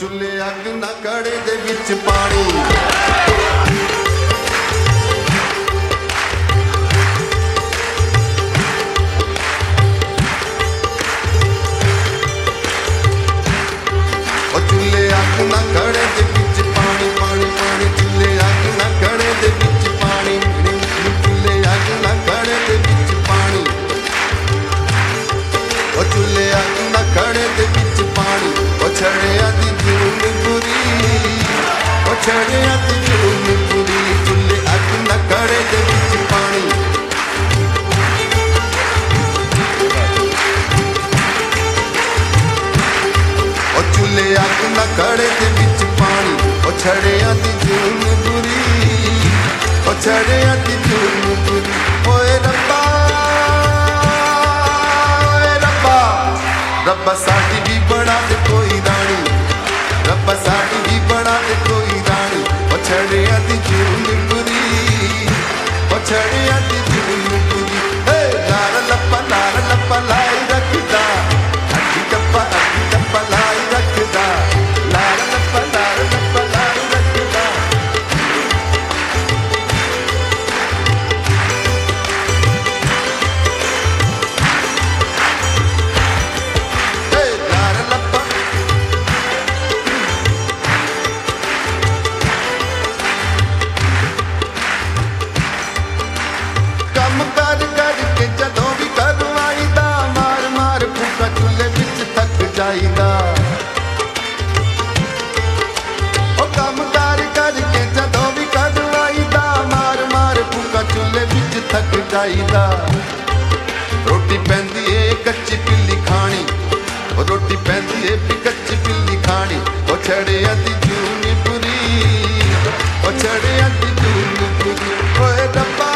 चुल्हे अग ना कड़े दे विच पानी चुल्हे अग ना कड़े दे विच पानी पानी पानी चुल्हे अग ना कड़े दे विच पानी चुल्हे अग ना कड़े दे विच पानी चुल्हे अग ना कड़े दे विच पानी छड़िया दी जून बुरी छड़िया दी जून बुरी चुल्हे अग ना कड़े दे विच पानी चुल्हे अग ना कड़े दे विच पानी छड़िया दी जून बुरी छड़िया दी जून बुरी ओए रब्बा रब्बा साडी भी बना दे कोई रानी रब्बा साडी भी बना दे कोई रानी छड़िया दी जून बुरी छड़िया दी जून बुरी लार लप्पा लाई रखदा अड्डी टप्पा लाई रखदा लार लप्पा लाई रखदा जाईदा काम कार करके जदों भी करवाईदा मार मार भूखा चुल्हे विच थक जाईदा रोटी पैंदी है कच्ची पिल्ली खानी रोटी पैंदी है कच्ची पिल्ली खानी छड़िया दी जून बुरी छड़िया दी जून बुरी ओए रब्बा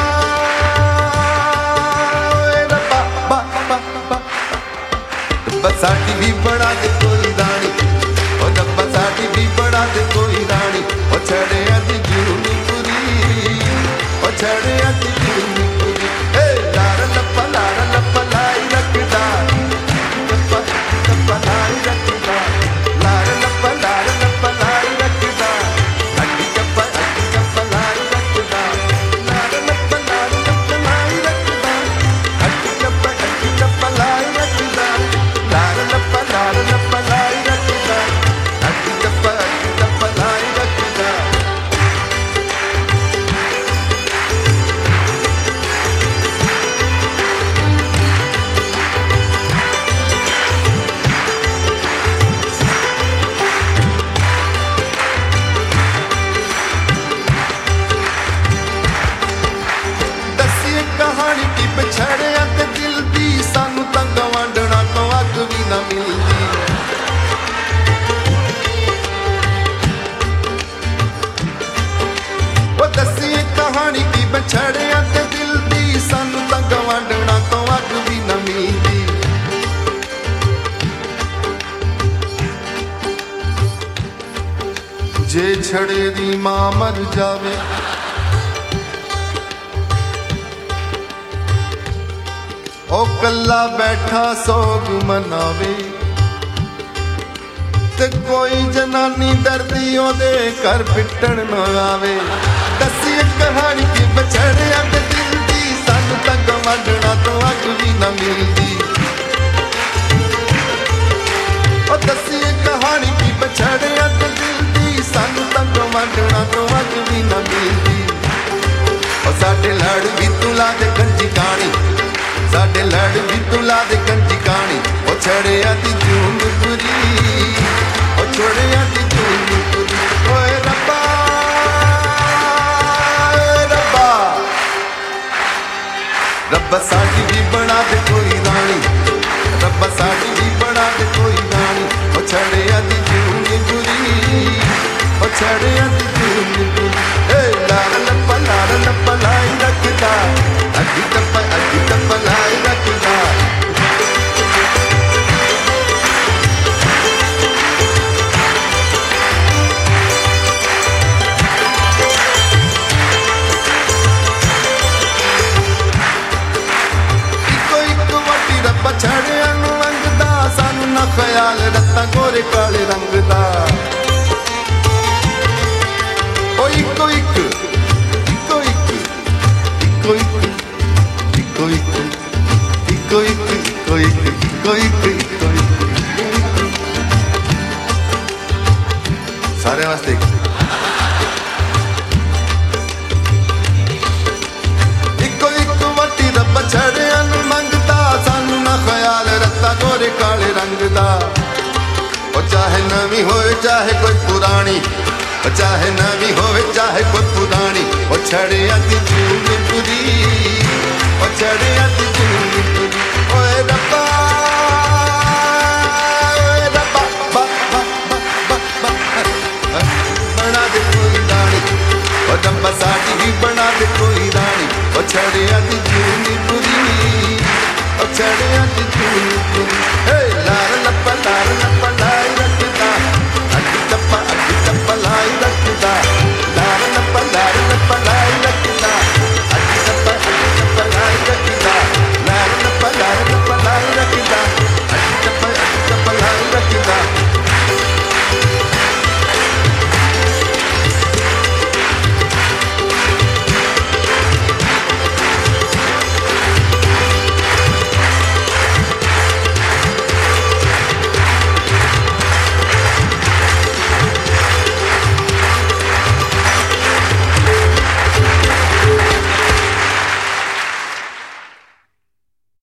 साडी भी बड़ा दे कोई रानी रब्बा साडी भी बड़ा दे कोई रानी छड़िया दी जून बुरी छड़िया दी जून बुरी लार लप्पा लाई रखदा लप्पा लाई रखदा लार लप्पा लाई रखदा अड्डी टप्पा लाई रखदा लार लप्पा लाई रखदा अड्डी टप्पा लाई रखदा लार लप्पा लाई रखदा अड्डी टप्पा लाई रखदा दसिए कहानी की पछड़िया ते दिल दी सानू तां गवांडणा तो अग भी ना मिलदी वो दसिए कहानी की पछड़िया ते दिल दी सानू तां गवांडणा तो अग भी ना मिलदी जे छड़े दी मां मर जावे ओ कल्ला बैठा सोग मनावे ते कोई जनानी डरदी ओदे घर पिटण न आवे दसिए कहानी की बछड़िया ते दिल दी सानू तां गवांडणा तो अग भी ना मिलदी ओ दसिए कहानी की बछड़िया ते दिल दी सानू तां गवांडणा तो अग भी ना मिलदी ओ साडे लड़ भी तुला दे गंजी कानी साडे लड़ भी तुला दे कंची कानी छड़िया दी जून बुरी छड़िया दी जून बुरी ओए रब्बा रब्बा साडी भी बना दे कोई रानी रब्बा साडी भी बना दे कोई रानी छड़िया दी जून बुरी छड़िया दी जून बुरी लार लप्पा लाई रखदा अड्डी टप्पा लाई रखदा छड़िया नूं लंघदा सानू ना ख्याल रत्ता गोरे काले रंग दा इको इक इको इक इको इक इको इक इको इक इको इक इको इक इको इक सारे वास्ते इको इक वटी रब छड़िया नूं मंगदा सानू ना ख्याल रखता गोरे काले रंग दा ओ चाहे नवी होए चाहे कोई पुरानी ओ चाहे नवी होए चाहे कोई पुरानी ओ छड़िया दी जून पूरी ओ छड़िया दी जून पूरी ओए रब्बा